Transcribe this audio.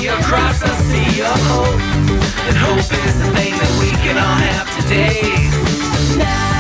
your cross, I see your hope. And hope is the thing that we can all have today. Now